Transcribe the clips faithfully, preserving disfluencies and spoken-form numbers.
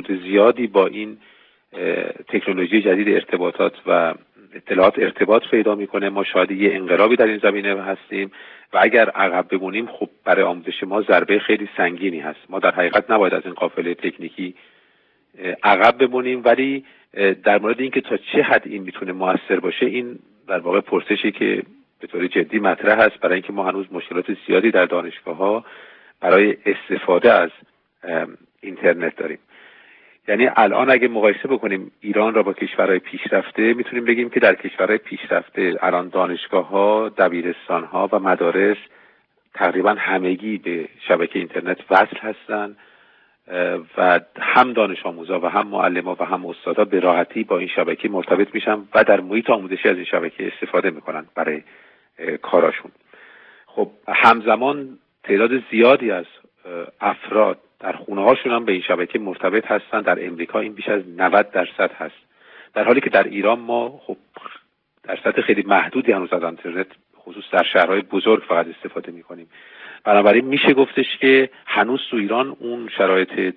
حدود زیادی با این تکنولوژی جدید ارتباطات و اطلاعات ارتباط پیدا میکنه. ما شاید یه انقلابی در این زمینه هستیم و اگر عقب بمونیم خب برای آموزش ما ضربه خیلی سنگینی هست. ما در حقیقت نباید از این قافله تکنیکی عقب بمونیم، ولی در مورد اینکه تا چه حد این میتونه موثر باشه، این در واقع پرسشی که به طور جدی مطرح هست، برای اینکه ما هنوز مشکلات زیادی در دانشگاه‌ها برای استفاده از اینترنت داریم. یعنی الان اگه مقایسه بکنیم ایران را با کشورهای پیشرفته، میتونیم بگیم که در کشورهای پیشرفته الان دانشگاه‌ها، دبیرستان‌ها و مدارس تقریبا همگی به شبکه اینترنت وصل هستند و هم دانش آموزا و هم معلما و هم استادا به راحتی با این شبکه مرتبط میشن و در محیط آموزشی از این شبکه استفاده میکنن برای کاراشون. خب همزمان تعداد زیادی از افراد در خونه هاشون هم به این شبکه مرتبط هستن. در امریکا این بیش از نود درصد هست، در حالی که در ایران ما خب درصد خیلی محدودی هنوز از اینترنت خصوص در شهرهای بزرگ فقط استفاده میکنیم. بنابراین میشه گفتش که هنوز تو ایران اون شرایط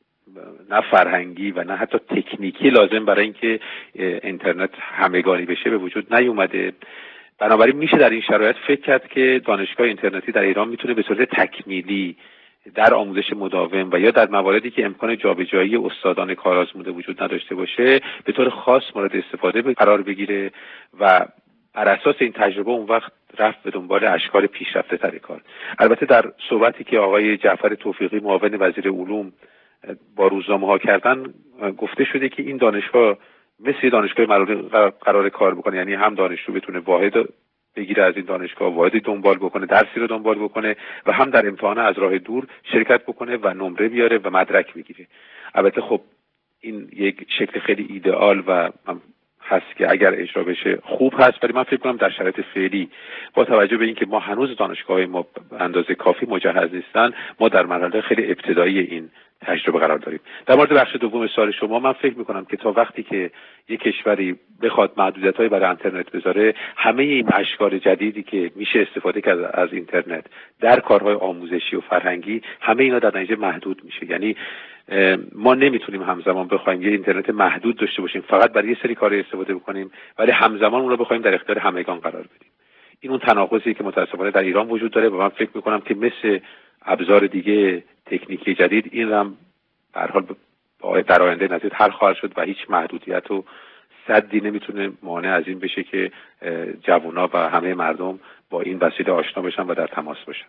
نه فرهنگی و نه حتی تکنیکی لازم برای اینکه اینترنت همگانی بشه به وجود نیومده. بنابراین میشه در این شرایط فکر کرد که دانشگاه اینترنتی در ایران میتونه به صورت تکمیلی در آموزش مداوم و یا در مواردی که امکان جابجایی استادان کارآزموده وجود نداشته باشه به طور خاص مورد استفاده قرار بگیره و بر اساس این تجربه اون وقت رفت به دنبال اشکال پیشرفته تر کار. البته در صحبتی که آقای جعفر توفیقی معاون وزیر علوم با روزنامه ها کردن گفته شده که این دانشگاه مثل دانشگاه معلولی قرار کار بکنه، یعنی هم دانشجو بتونه واحد بگیره از این دانشگاه، واحدی دنبال بکنه، درسی رو دنبال بکنه و هم در امتحان از راه دور شرکت بکنه و نمره بیاره و مدرک بگیره. البته خب این یک شکل خیلی ایدئال و هست که اگر اجرا بشه خوب هست، ولی من فکر کنم در شرایط فعلی با توجه به اینکه ما هنوز دانشگاه‌های ما به اندازه کافی مجهز نیستن، ما در مرحله خیلی ابتدایی این تجربه قرار داریم. در مورد بخش دوم سوال شما، من فکر می‌کنم که تا وقتی که یک کشوری بخواد محدودیت‌های برای اینترنت بذاره، همه این اشکال جدیدی که میشه استفاده کرد از اینترنت در کارهای آموزشی و فرهنگی، همه اینا در نتیجه محدود میشه. یعنی ما نمیتونیم همزمان بخوایم یه اینترنت محدود داشته باشیم فقط برای یه سری کار استفاده بکنیم، ولی همزمان اون رو بخوایم در اختیار همگان قرار بدیم. این اون تناقضی که متأسفانه در ایران وجود داره و من فکر میکنم که مثل ابزار دیگه تکنیکی جدید این هم به هر حال در آینده نزدیک حل خواهد شد و هیچ محدودیت و سدی نمیتونه مانع از این بشه که جوونا و همه مردم با این وسیله آشنا بشن و در تماس باشن.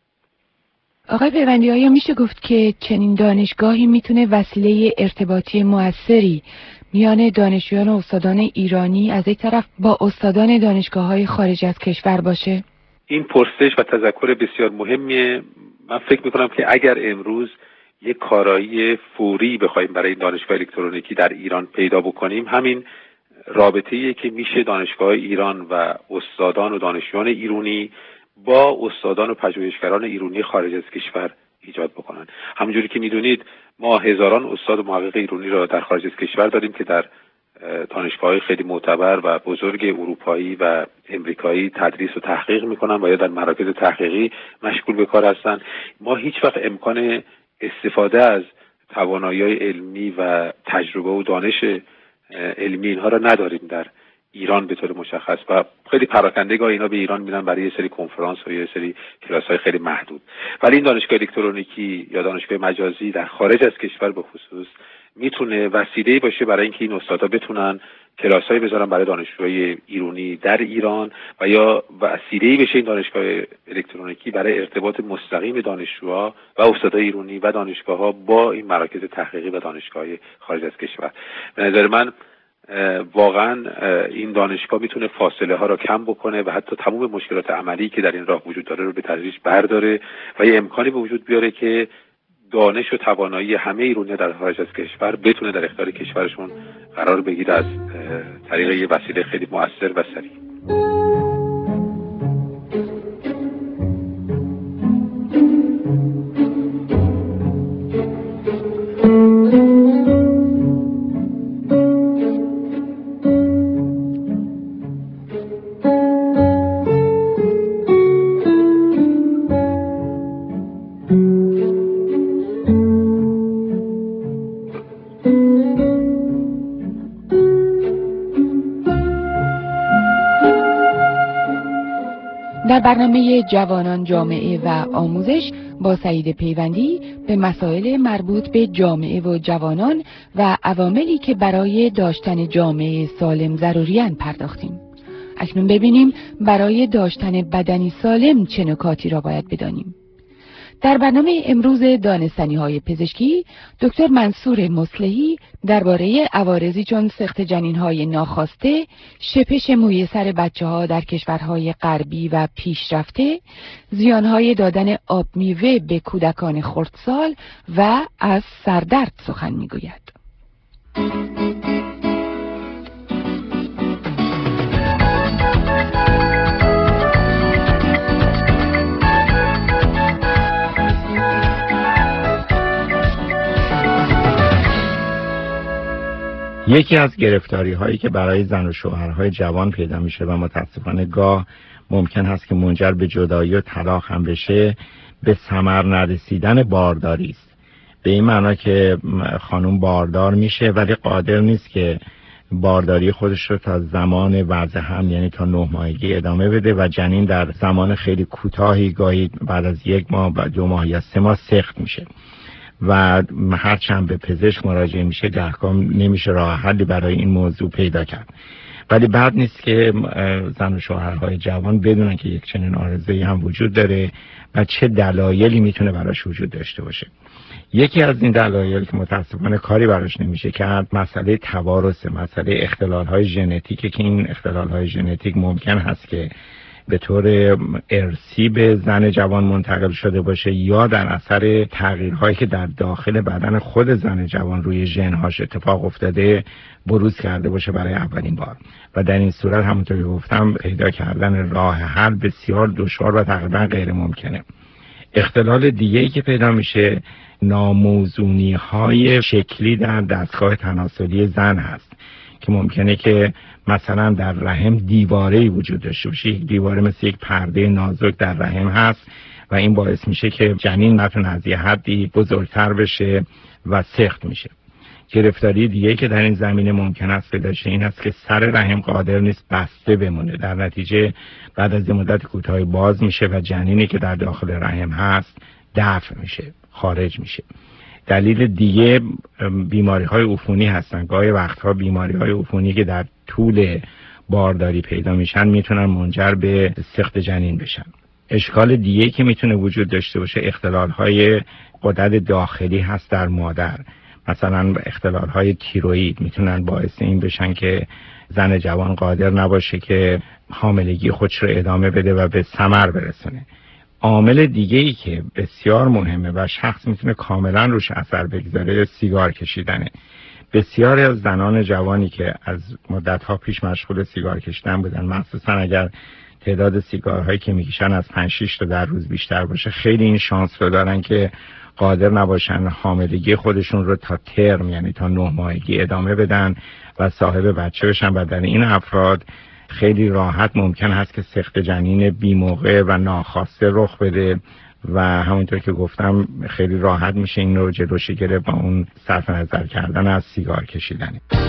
آقای پیوندی، آیا میشه گفت که چنین دانشگاهی میتونه وسیله ارتباطی موثری میان دانشجویان و استادان ایرانی از یک طرف با استادان دانشگاه‌های خارج از کشور باشه؟ این پرسش و تذکر بسیار مهمیه. من فکر میکنم که اگر امروز یک کارایی فوری بخوایم برای این دانشگاه الکترونیکی در ایران پیدا بکنیم، همین رابطه‌ای که میشه دانشگاه ایران و استادان و دانشجویان ایرانی با استادان و پژوهشگران ایرانی خارج از کشور ایجاد بکنن. همونجوری که میدونید ما هزاران استاد و محقق ایرانی را در خارج از کشور داریم که در دانشگاه‌های خیلی معتبر و بزرگ اروپایی و امریکایی تدریس و تحقیق میکنن و یا در مراکز تحقیقی مشغول به کار هستن. ما هیچ وقت امکان استفاده از توانایی‌های علمی و تجربه و دانش علمی اینها را نداریم در ایران به طور مشخص و خیلی پراکندگاه اینا به ایران میرن برای یه سری کنفرانس و یه سری کلاس‌های خیلی محدود. ولی این دانشگاه الکترونیکی یا دانشگاه مجازی در خارج از کشور به خصوص میتونه وسیله‌ای باشه برای اینکه این استادا بتونن کلاس‌های بذارن برای دانشجوهای ایرانی در ایران و یا وسیله‌ای بشه این دانشگاه الکترونیکی برای ارتباط مستقیم دانشجوها و استادای ایرانی و دانشگاه‌ها با این مراکز تحقیقی و دانشگاه‌های خارج از کشور. به نظر من واقعا این دانشگاه میتونه فاصله ها را کم بکنه و حتی تمام مشکلات عملی که در این راه وجود داره رو به تدریج برداره و یه امکانی به وجود بیاره که دانش و توانایی همه ایرانی در خارج از کشور بتونه در اختیار کشورشون قرار بگیره از طریق یه وسیله خیلی مؤثر و سریع. در برنامه جوانان جامعه و آموزش با سعید پیوندی به مسائل مربوط به جامعه و جوانان و عواملی که برای داشتن جامعه سالم ضروری‌اند پرداختیم. اکنون ببینیم برای داشتن بدنی سالم چه نکاتی را باید بدانیم. در برنامه امروز دانستنی‌های پزشکی دکتر منصور مصلحی درباره عوارضی چون سقط جنین‌های ناخواسته، شپش موی سر بچه‌ها در کشورهای غربی و پیشرفته، زیان‌های دادن آب میوه به کودکان خردسال و از سردرد سخن می‌گوید. یکی از گرفتاری هایی که برای زن و شوهرهای جوان پیدا میشه و متاسفانه گاه ممکن هست که منجر به جدایی و طلاق هم بشه، به ثمر نرسیدن بارداری است. به این معنا که خانم باردار میشه ولی قادر نیست که بارداری خودش رو تا زمان وضع حمل، یعنی تا نه ماهگی ادامه بده و جنین در زمان خیلی کوتاهی، گاهی بعد از یک ماه و دو ماه یا سه ماه سقط میشه و هر چند به پزشک مراجعه میشه گهگام نمیشه راه حلی برای این موضوع پیدا کرد. ولی بد نیست که زن و شوهرهای جوان بدونن که یک چنین عارضه‌ای هم وجود داره و چه دلایلی میتونه براش وجود داشته باشه. یکی از این دلایل که متاسفانه کاری براش نمیشه کرد، مسئله توارث، مسئله اختلال‌های ژنتیکه که این اختلال‌های ژنتیک ممکن هست که به طور ارثی به زن جوان منتقل شده باشه یا در اثر تغییرهایی که در داخل بدن خود زن جوان روی ژن‌هاش اتفاق افتاده بروز کرده باشه برای اولین بار و در این صورت همونطور که گفتم پیدا کردن راه حل بسیار دشوار و تقریبا غیر ممکنه. اختلال دیگه‌ای که پیدا میشه ناموزونی‌های شکلی در دستگاه تناسلی زن هست که ممکنه که مثلا در رحم دیواره‌ای وجود داشته باشه. یک دیواره مثل یک پرده نازک در رحم هست و این باعث میشه که جنین نتونه از یه حدی بزرگتر بشه و سقط میشه. گرفتاری دیگه که در این زمینه ممکن است پیدا شه این است که سر رحم قادر نیست بسته بمونه، در نتیجه بعد از مدت کوتاهی باز میشه و جنینی که در داخل رحم هست دفع میشه، خارج میشه. دلیل دیگه بیماری‌های عفونی هستن. گاهی وقتها بیماری‌های عفونی که در طول بارداری پیدا میشن میتونن منجر به سقط جنین بشن. اشکال دیگه که میتونه وجود داشته باشه اختلال‌های غدد داخلی هست در مادر. مثلا اختلال‌های تیروئید میتونن باعث این بشن که زن جوان قادر نباشه که حاملگی خودش رو ادامه بده و به ثمر برسونه. عامل دیگه‌ای که بسیار مهمه و شخص میتونه کاملا روش اثر بگذاره سیگار کشیدنه. بسیاری از زنان جوانی که از مدت‌ها پیش مشغول سیگار کشیدن بودن، مخصوصا اگر تعداد سیگارهایی که میکشن از پنج شش تا در روز بیشتر باشه، خیلی این شانس رو دارن که قادر نباشن حاملگی خودشون رو تا ترم، یعنی تا نه ماهگی ادامه بدن و صاحب بچه بشن و در این افراد خیلی راحت ممکن هست که سقط جنین بی‌موقع و ناخواسته رخ بده و همونطور که گفتم خیلی راحت میشه این رو جلوش گرفت با اون صرف نظر کردن از سیگار کشیدن.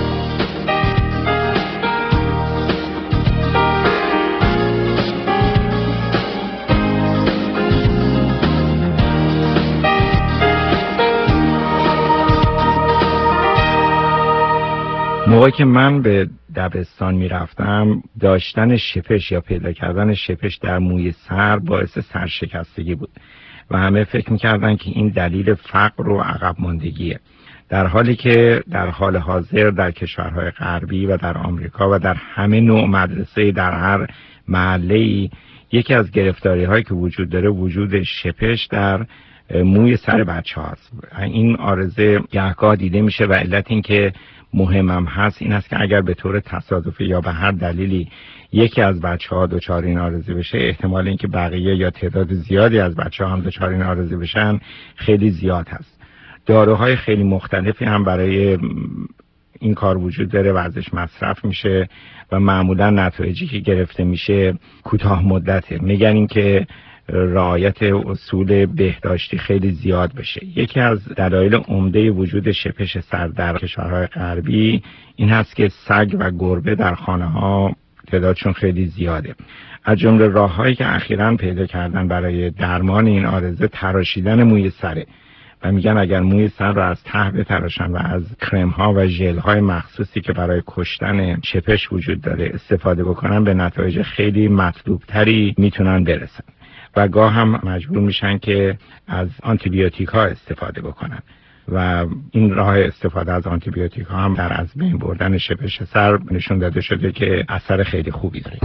موقعی که من به دبستان می رفتم داشتن شپش یا پیدا کردن شپش در موی سر باعث سرشکستگی بود و همه فکر می کردن که این دلیل فقر و عقب ماندگیه، در حالی که در حال حاضر در کشورهای غربی و در آمریکا و در همه نوع مدرسه در هر محله‌ای یکی از گرفتاری هایی که وجود داره وجود شپش در موی سر بچه هاست. این عارضه گهگاه دیده میشه و علت این که مهمم هست این است که اگر به طور تصادفی یا به هر دلیلی یکی از بچه‌ها دچار این عارضه بشه، احتمال اینکه بقیه یا تعداد زیادی از بچه‌ها هم دچار این عارضه بشن خیلی زیاد هست. داروهای خیلی مختلفی هم برای این کار وجود داره و ازش مصرف میشه و معمولا نتایجی که گرفته میشه کوتاه مدته. میگن این که رعایت اصول بهداشتی خیلی زیاد بشه. یکی از دلایل عمده وجود شپش سر در کشورهای غربی این هست که سگ و گربه در خانه ها تعدادشون خیلی زیاده. از جمله راه‌هایی که اخیراً پیدا کردن برای درمان این عارضه تراشیدن موی سره و میگن اگر موی سر رو از ته بتراشن و از کرم ها و ژل های مخصوصی که برای کشتن چپش وجود داره استفاده بکنن به نتایج خیلی مطلوب تری میتونن برسن و گاه هم مجبور میشن که از آنتی بیوتیک ها استفاده بکنن و این راه استفاده از آنتی بیوتیک ها هم در از بین بردن شپش سر نشون داده شده که اثر خیلی خوبی داره.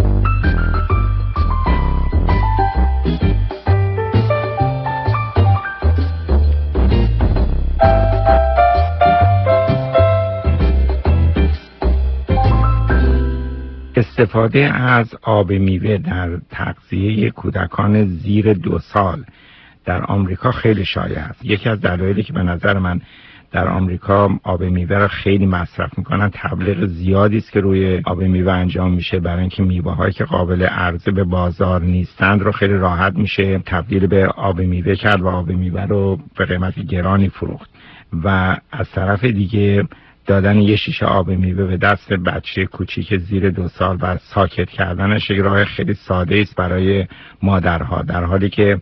استفاده از آب میوه در تغذیه کودکان زیر دو سال در آمریکا خیلی شایع است. یکی از دلایلی که به نظر من در آمریکا آب میوه را خیلی مصرف میکنن تبلیغ زیادی است که روی آب میوه انجام میشه برای اینکه میوه هایی که قابل عرضه به بازار نیستند رو خیلی راحت میشه تبدیل به آب میوه کرد و آب میوه رو به قیمت گرانی فروخت و از طرف دیگه دادن یه شیشه آب میوه به دست بچه کوچیک زیر دو سال و ساکت کردنش یک راه خیلی ساده است برای مادرها، در حالی که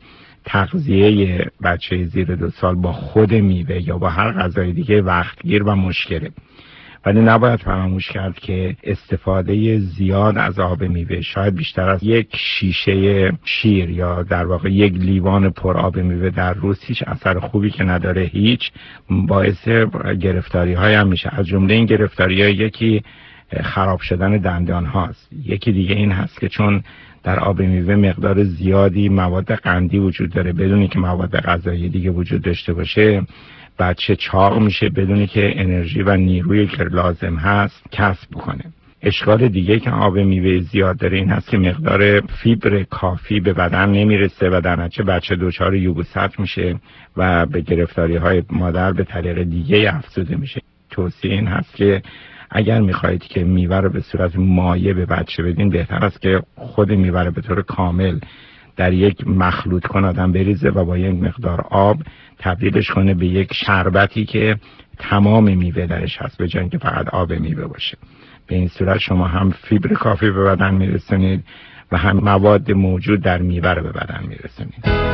تغذیه بچه زیر دو سال با خود میوه یا با هر غذای دیگه وقتگیر و مشکله. ولی نباید فراموش کرد که استفاده زیاد از آب میوه شاید بیشتر از یک شیشه شیر یا در واقع یک لیوان پر آب میوه در روز هیچ اثر خوبی که نداره هیچ باعث گرفتاری های هم میشه. از جمله این گرفتاری های یکی خراب شدن دندان هاست، یکی دیگه این هست که چون در آب میوه مقدار زیادی مواد قندی وجود داره بدون اینکه مواد غذایی دیگه وجود داشته باشه بچه چاق میشه بدونی که انرژی و نیرویی که لازم هست کسب بکنه. اشکال دیگه که آب میوه زیاد داره این هست که مقدار فیبر کافی به بدن نمیرسه و در نتیجه بچه دچار یبوست میشه و به گرفتاری های مادر به طریق دیگه افزوده میشه. توصیه این هست که اگر میخواهید که میوه رو به صورت مایع به بچه بدین بهتر است که خود میوه رو به طور کامل در یک مخلوط کن آدم بریزه و با یک مقدار آب تبدیلش کنه به یک شربتی که تمام میوه درش هست به جای اینکه فقط آب میوه باشه. به این صورت شما هم فیبر کافی به بدن میرسونید و هم مواد موجود در میوه رو به بدن میرسونید.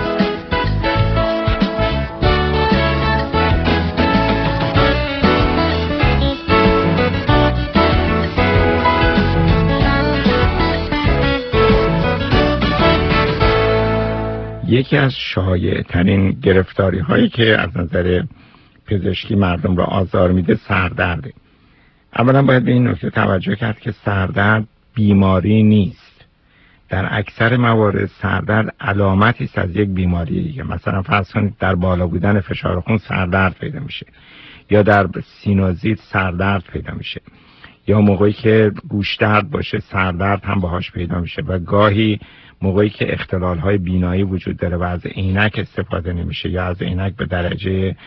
یکی از شایع ترین گرفتاری هایی که از نظر پزشکی مردم را آزار میده سردرده. اولا باید به این نکته توجه کرد که سردرد بیماری نیست. در اکثر موارد سردرد علامتی است از یک بیماری دیگه. مثلا فرض کنید در بالا بودن فشار خون سردرد پیدا میشه یا در سینوزیت سردرد پیدا میشه یا موقعی که گوش درد باشه سردرد هم باهاش پیدا میشه و گاهی موقعی که اختلال‌های بینایی وجود داره و از عینک استفاده نمیشه یا از عینک به درجه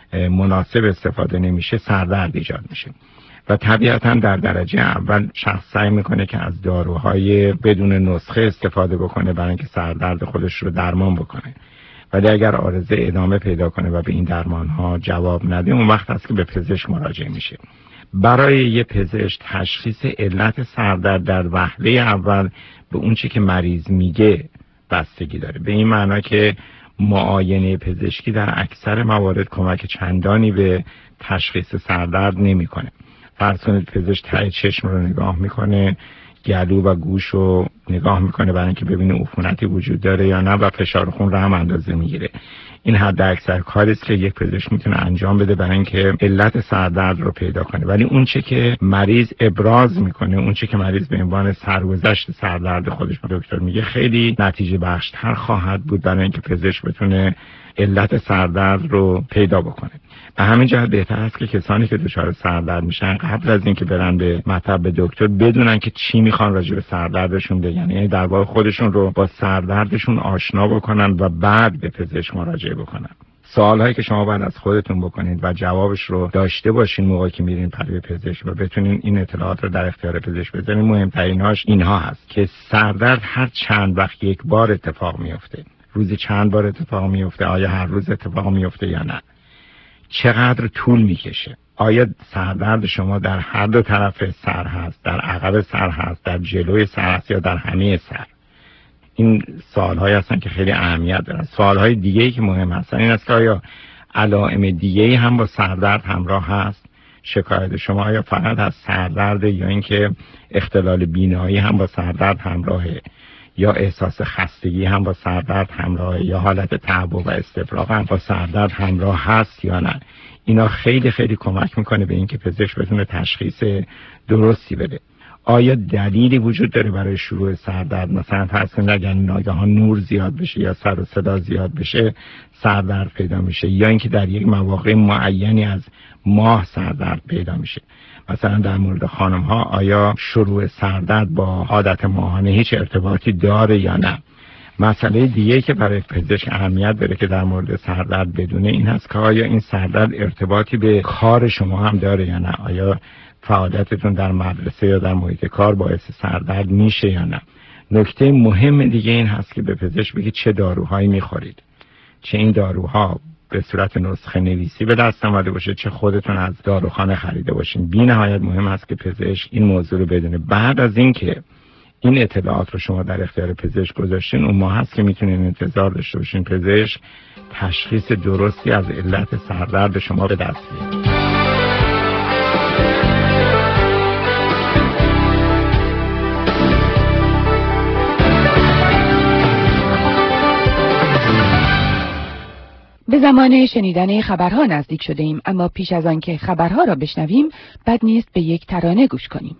مناسب استفاده نمیشه سردرد ایجاد میشه و طبیعتاً در درجه اول شخص سعی میکنه که از داروهای بدون نسخه استفاده بکنه برای اینکه سردرد خودش رو درمان بکنه. ولی اگر عارضه ادامه پیدا کنه و به این درمانها جواب نده اون وقت است که به پزشک مراجعه میشه. برای یه پزشک تشخیص علت سردرد در وهله اول به اون چی که مریض میگه بستگی داره. به این معنا که معاینه پزشکی در اکثر موارد کمک چندانی به تشخیص سردرد نمیکنه. فرض کنید پزشک ته چشم رو نگاه میکنه، گلو و گوش رو نگاه میکنه برای اینکه ببینه عفونتی وجود داره یا نه و فشار خون رو هم اندازه میگیره. این حد اکثر کاری است که یک پزشک میتونه انجام بده برای اینکه علت سردرد رو پیدا کنه. ولی اون چه که مریض ابراز میکنه، اون چه که مریض به عنوان سرگذشت سردرد خودش به دکتر میگه خیلی نتیجه بخشتر خواهد بود برای اینکه پزشک بتونه علت سردرد رو پیدا بکنه. به همین جهت بهتر است که کسانی که دچار سردرد میشن قبل از اینکه برن به مطب دکتر بدونن که چی میخوان راجع به سردردشون بگن، یعنی در واقع خودشون رو با سردردشون آشنا بکنن و بعد به پزشک مراجعه بکنن. سوالایی که شما باید از خودتون بکنید و جوابش رو داشته باشین موقعی که میرین پلی پزشک و بتونین این اطلاعات رو در اختیار پزشک بذارین. مهمتریناش اینها هست که سردرد هر چند وقت یک بار اتفاق میفته. روزی چند بار اتفاق میفته؟ آیا هر روز اتفاق میفته یا نه؟ چقدر طول میکشه. آیا سردرد شما در هر دو طرف سر هست، در عقب سر هست، در جلوی سر هست یا در همه سر؟ این سوال‌هایی هستن که خیلی اهمیت دارن. سوال‌های دیگه‌ای که مهم هستن این است که آیا علائم دیگه‌ای هم با سردرد همراه هست؟ شکایت شما آیا فقط از سردرد یا اینکه اختلال بینایی هم با سردرد همراهه، یا احساس خستگی هم با سردرد همراهه، یا حالت تعب و استفراغ هم با سردرد همراه هست یا نه؟ اینا خیلی خیلی کمک میکنه به اینکه پزشک بتونه تشخیص درستی بده. آیا دلیلی وجود داره برای شروع سردرد؟ مثلا فرض کنید اگر ناگهان نور زیاد بشه یا سر و صدا زیاد بشه سردرد پیدا میشه، یا اینکه در یک مواقع معینی از ماه سردرد پیدا میشه. مثلا در مورد خانم ها آیا شروع سردرد با عادت ماهانه هیچ ارتباطی داره یا نه؟ مسئله دیگه که برای پزشک اهمیت داره که در مورد سردرد بدونه این هست که آیا این سردرد ارتباطی به کار شما هم داره یا نه؟ آیا فعالیتتون در مدرسه یا در محیط کار باعث سردرد میشه یا نه؟ نکته مهم دیگه این هست که به پزشک بگید چه داروهایی میخورید، چه این داروها به صورت نسخه نویسی به دست آمده باشه، چه خودتون از داروخانه خریده باشین. بی نهایت مهم است که پزشک این موضوع رو بدونه. بعد از اینکه این اطلاعات رو شما در اختیار پزشک گذاشتین، اون ما هست که میتونین انتظار داشته باشین پزشک تشخیص درستی از علت سردرد شما به دست بیاره. به زمان شنیدن خبرها نزدیک شده ایم، اما پیش از آن که خبرها را بشنویم بد نیست به یک ترانه گوش کنیم.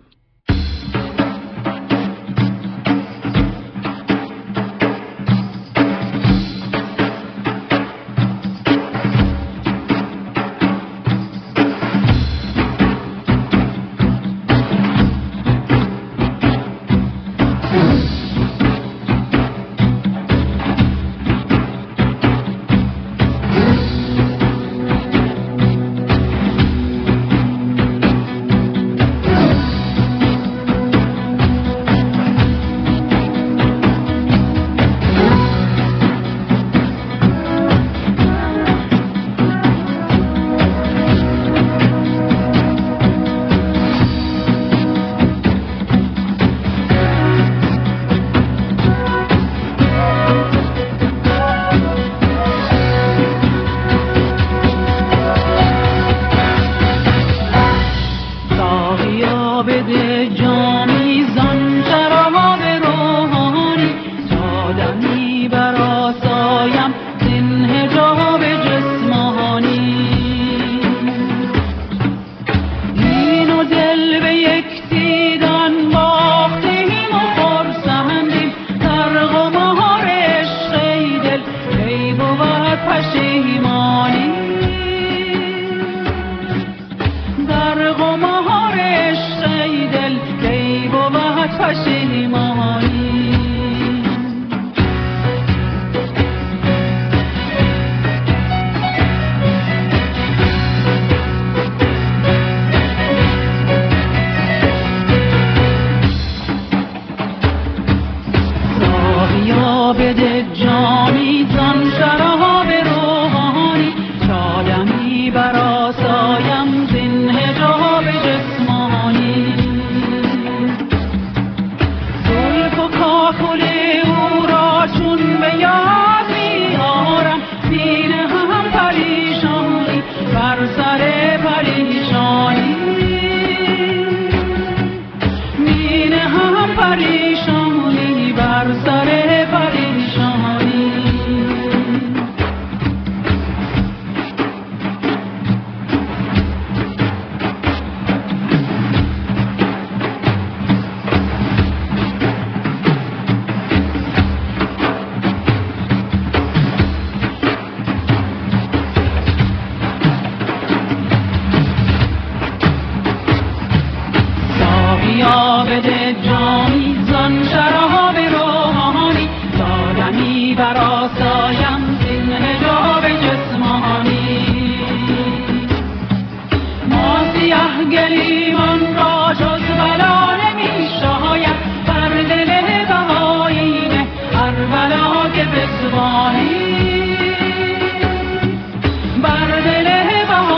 بر دل بهایی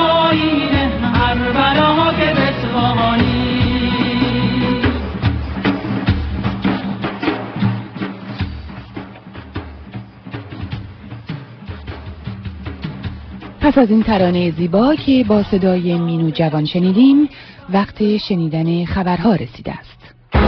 پس از این ترانه زیبا که با صدای مینو جوان شنیدیم، وقت شنیدن خبرها رسیده است.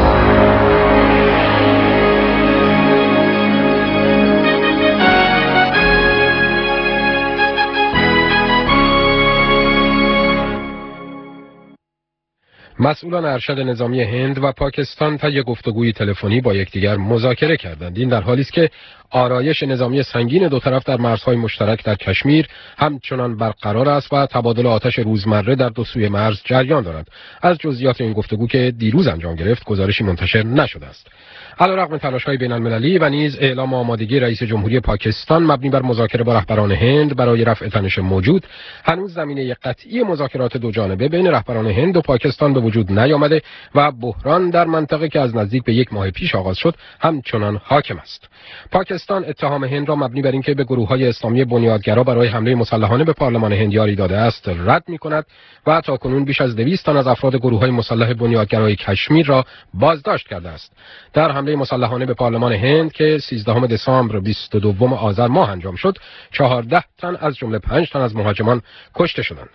مسئولان ارشد نظامی هند و پاکستان طی گفتگوی تلفنی با یکدیگر مذاکره کردند. این در حالی است که آرایش نظامی سنگین دو طرف در مرزهای مشترک در کشمیر همچنان برقرار است و تبادل آتش روزمره در دو سوی مرز جریان دارد. از جزئیات این گفتگو که دیروز انجام گرفت گزارشی منتشر نشده است. علیرغم تلاش‌های بین‌المللی و نیز اعلام آمادگی رئیس جمهوری پاکستان مبنی بر مذاکره با رهبران هند برای رفع تنش موجود، هنوز زمینه قطعی مذاکرات دو جانبه بین رهبران هند و پاکستان به وجود نیامده و بحران در منطقه که از نزدیک به یک ماه پیش آغاز شد همچنان حاکم است. پاکستان اتهام هند را مبنی بر اینکه به گروه‌های اسلامی بنیادگرا برای حمله مسلحانه به پارلمان هند یاری داده است رد می‌کند و تاکنون بیش از دویست تن از افراد گروه‌های مسلح بنیادگرای کشمیر را بازداشت کرده است. در حمله مسلحانه به پارلمان هند که سیزدهم دسامبر بیست و دوم آذر ماه انجام شد، چهارده تن از جمله پنج تن از مهاجمان کشته شدند.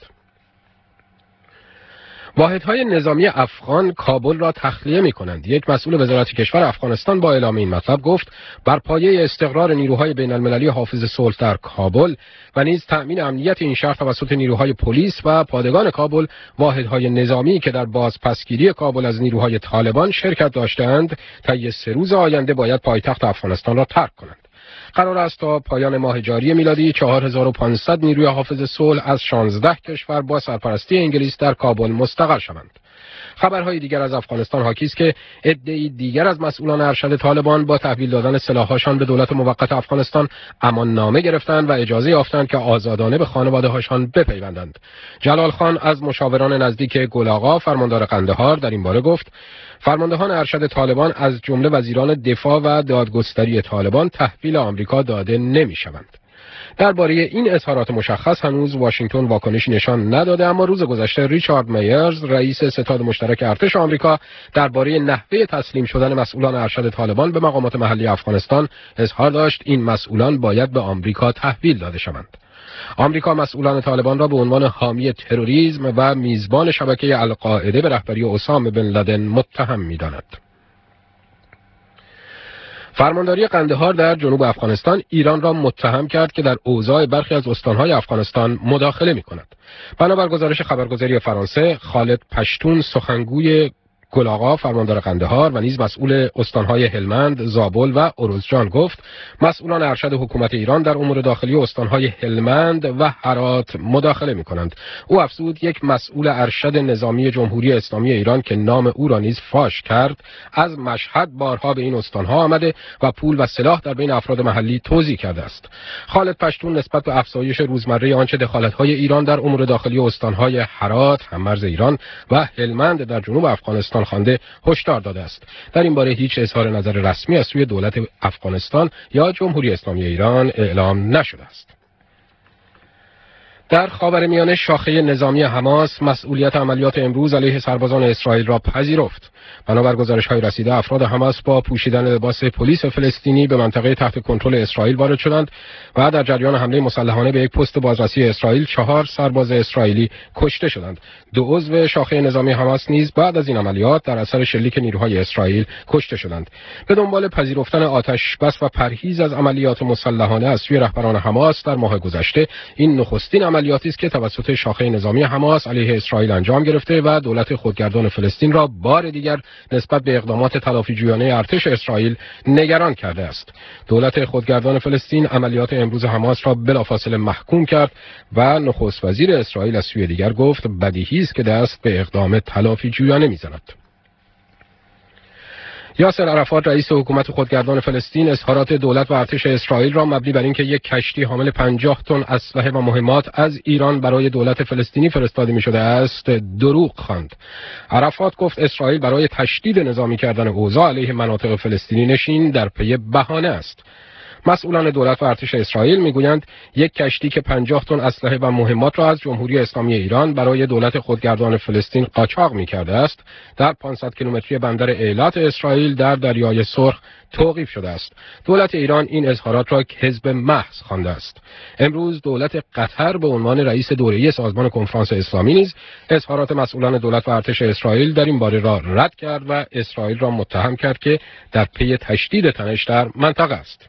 واحدهای نظامی افغان کابل را تخلیه می کنند. یک مسئول وزارت کشور افغانستان با اعلام این مطلب گفت بر پایه استقرار نیروهای بین المللی حافظ صلح در کابل و نیز تأمین امنیت این شهر توسط نیروهای پلیس و پادگان کابل، واحدهای نظامی که در بازپسگیری کابل از نیروهای طالبان شرکت داشتند طی سه روز آینده باید پایتخت افغانستان را ترک کنند. قرار است تا پایان ماه جاری میلادی چهار هزار و پانصد نیروی حافظ صلح از شانزده کشور با سرپرستی انگلیس در کابل مستقر شوند. خبرهای دیگر از افغانستان حاکی است که عده‌ای دیگر از مسئولان ارشد طالبان با تحویل دادن سلاح‌هاشان به دولت موقت افغانستان اماننامه گرفتند و اجازه یافتند که آزادانه به خانواده‌هاشان بپیوندند. جلال خان از مشاوران نزدیک گل‌آقا فرماندار قندهار در این باره گفت فرماندهان ارشد طالبان از جمله وزیران دفاع و دادگستری طالبان تحویل آمریکا داده نمی‌شوند. درباره این اظهارات مشخص هنوز واشنگتن واکنشی نشان نداده، اما روز گذشته ریچارد میرز رئیس ستاد مشترک ارتش آمریکا درباره نحوه تسلیم شدن مسئولان ارشد طالبان به مقامات محلی افغانستان اظهار داشت این مسئولان باید به آمریکا تحویل داده شوند. آمریکا مسئولان طالبان را به عنوان حامی تروریسم و میزبان شبکه القاعده به رهبری اسامه بن لادن متهم می‌داند. فرمانداری قندهار در جنوب افغانستان ایران را متهم کرد که در اوضاع برخی از استانهای افغانستان مداخله می‌کند. بنابر گزارش خبرگزاری فرانسه، خالد پشتون سخنگوی گل‌آقا فرماندار قندهار و نیز مسئول استانهای هلمند، زابل و اروزجان گفت مسئولان ارشد حکومت ایران در امور داخلی استانهای هلمند و هرات مداخله می‌کنند. او افزود یک مسئول ارشد نظامی جمهوری اسلامی ایران که نام او را نیز فاش کرد از مشهد بارها به این استانها آمده و پول و سلاح در بین افراد محلی توزیع کرده است. خالد پشتون نسبت به افزایش روزمره آنچه دخالت‌های ایران در امور داخلی استانهای هرات هم‌مرز ایران و هلمند در جنوب افغانستان خوانده هشدار داده است. در این باره هیچ اظهار نظر رسمی از سوی دولت افغانستان یا جمهوری اسلامی ایران اعلام نشده است. در خاورمیانه شاخه نظامی حماس مسئولیت عملیات امروز علیه سربازان اسرائیل را پذیرفت. بنابر گزارش‌های رسیده افراد حماس با پوشیدن لباس پلیس فلسطینی به منطقه تحت کنترل اسرائیل وارد شدند و در جریان حمله مسلحانه به یک پست بازرسی اسرائیل چهار سرباز اسرائیلی کشته شدند. دو عضو شاخه نظامی حماس نیز بعد از این عملیات در اثر شلیک نیروهای اسرائیل کشته شدند. به دنبال پذیرفتن آتش بس و پرهیز از عملیات مسلحانه از سوی رهبران حماس در ماه گذشته، این نخستین عملیاتی است که توسط شاخه نظامی حماس علیه اسرائیل انجام گرفته و دولت خودگردان فلسطین را بار دیگر نسبت به اقدامات تلافی‌جویانه ارتش اسرائیل نگران کرده است. دولت خودگردان فلسطین عملیات امروز حماس را بلافاصله محکوم کرد و نخست وزیر اسرائیل از سوی دیگر گفت بدیهی است که دست به اقدام تلافی‌جویانه می‌زند. یاسر عرفات رئیس حکومت خودگردان فلسطین اظهارات دولت و ارتش اسرائیل را مبنی بر اینکه یک کشتی حامل پنجاه تن اسلحه و مهمات از ایران برای دولت فلسطینی فرستاده می‌شده است دروغ خواند. عرفات گفت اسرائیل برای تشدید نظامی کردن اوضاع علیه مناطق فلسطینی نشین در پی بهانه است. مسئولان دولت و ارتش اسرائیل میگویند یک کشتی که پنجاه تن اسلحه و مهمات را از جمهوری اسلامی ایران برای دولت خودگردان فلسطین قاچاق می‌کرده است، در پانصد کیلومتری بندر ایلات اسرائیل در دریای سرخ توقیف شده است. دولت ایران این اظهارات را کذب محض خوانده است. امروز دولت قطر به عنوان رئیس دوره‌ای سازمان کنفرانس اسلامی نیز اظهارات مسئولان دولت و ارتش اسرائیل در این باره را رد کرد و اسرائیل را متهم کرد که در پی تشدید تنش در منطقه است.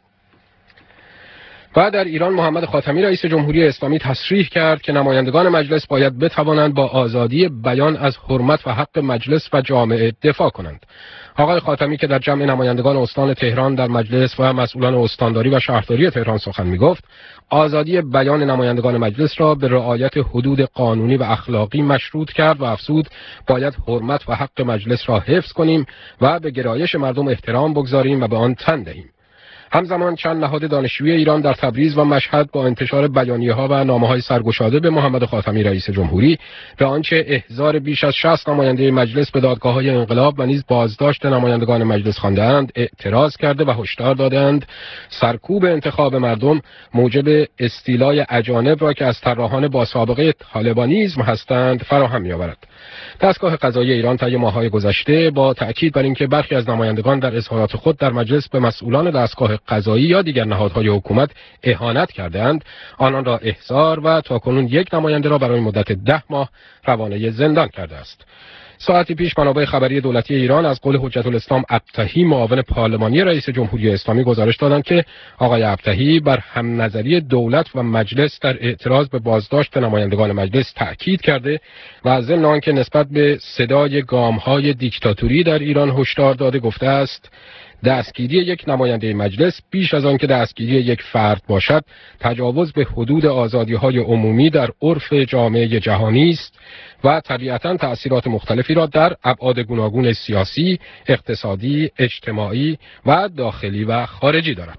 و در ایران محمد خاتمی رئیس جمهوری اسلامی تصریح کرد که نمایندگان مجلس باید بتوانند با آزادی بیان از حرمت و حق مجلس و جامعه دفاع کنند. آقای خاتمی که در جمع نمایندگان استان تهران در مجلس و مسئولان استانداری و شهرداری تهران سخن می‌گفت، آزادی بیان نمایندگان مجلس را به رعایت حدود قانونی و اخلاقی مشروط کرد و افزود باید حرمت و حق مجلس را حفظ کنیم و به گرایش مردم احترام بگذاریم و به آن تن دهیم. همزمان چند نهاد دانشجویی ایران در تبریز و مشهد با انتشار بیانیه‌ها و نامه‌های سرگشاده به محمد خاتمی رئیس جمهوری به آنچه احضار بیش از شصت نماینده مجلس به دادگاه‌های انقلاب و نیز بازداشت نمایندگان مجلس خواندند اعتراض کرده و هشدار دادند سرکوب انتخاب مردم موجب استیلای اجانب را که از طراحان با سابقه طالبانیسم هستند فراهم می‌آورد. دستگاه قضایی ایران طی ماه‌های گذشته با تأکید بر اینکه برخی از نمایندگان در اظهارات خود در مجلس به مسئولان دستگاه قضایی یا دیگر نهادهای حکومت اهانت کردند، آنان را احضار و تاکنون یک نماینده را برای مدت ده ماه روانه زندان کرده است. ساعتی پیش منابع خبری دولتی ایران از قول حجت الاسلام ابطحی معاون پارلمانی رئیس جمهوری اسلامی گزارش دادند که آقای ابطحی بر هم نظری دولت و مجلس در اعتراض به بازداشت نمایندگان مجلس تأکید کرده و ضمن آنکه نسبت به صدای گام‌های دیکتاتوری در ایران هشدار داده گفته است دستگیری یک نماینده مجلس بیش از آن که دستگیری یک فرد باشد تجاوز به حدود آزادی‌های عمومی در عرف جامعه جهانی است و طبیعتاً تأثیرات مختلفی را در ابعاد گوناگون سیاسی، اقتصادی، اجتماعی و داخلی و خارجی دارد.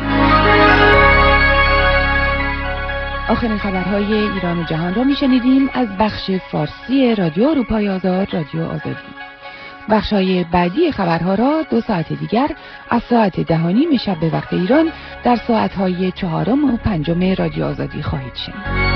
آخرین خبرهای ایران و جهان را میشنیدیم از بخش فارسی رادیو اروپای آزاد، رادیو آزادی. بخش‌های بعدی خبرها را دو ساعت دیگر از ساعت دهانی شب به وقت ایران در ساعت‌های چهارم و پنجم رادیو آزادی خواهید شنید.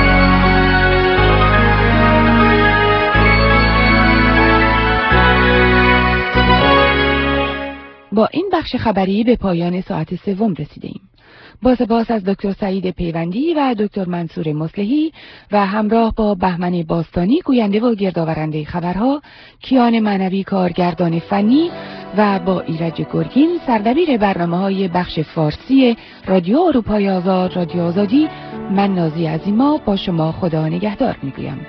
با این بخش خبری به پایان ساعت سوم رسیدیم. با سپاس از دکتر سعید پیوندی و دکتر منصور مصلحی و همراه با بهمن باستانی گوینده و گردآورنده خبرها، کیان معنوی کارگردان فنی و با ایرج گرگین سردبیر برنامه‌های بخش فارسی رادیو اروپای آزاد، رادیو آزادی، من نازی عظیما با شما خدا نگهدار میگویم.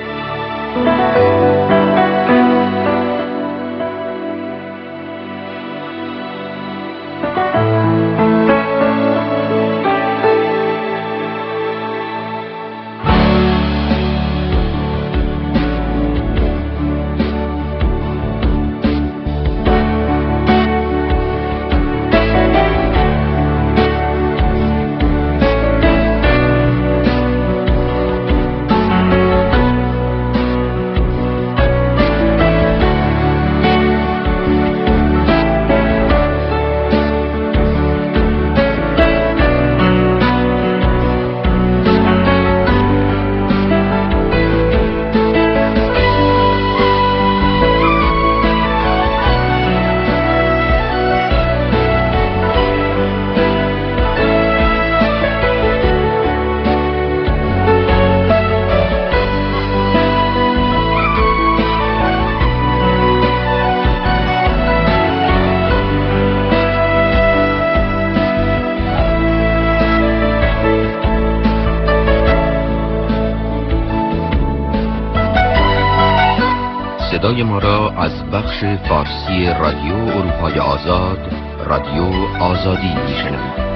صدای ما را از بخش فارسی رادیو اروپای آزاد، رادیو آزادی میشنوید.